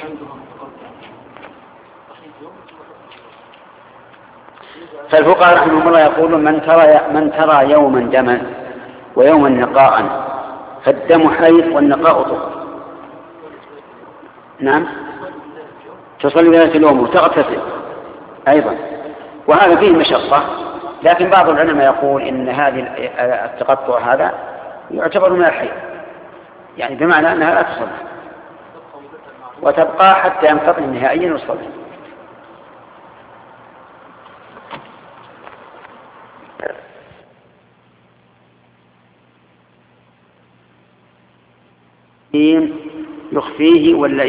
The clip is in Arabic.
فالفقهاء رحمهم الله يقولون من ترى يوما دما ويوما نقاء فالدم حيض والنقاء طهر. نعم، تصلي ذات اليوم وتغتسل أيضا، وهذا فيه مشقة، لكن بعض العلماء يقول إن هذه التقطع هذا يعتبر من الحيض، يعني بمعنى أنها لا تصلي وتبقى حتى ينقطع نهائيا وتصلي. يخفيه ولا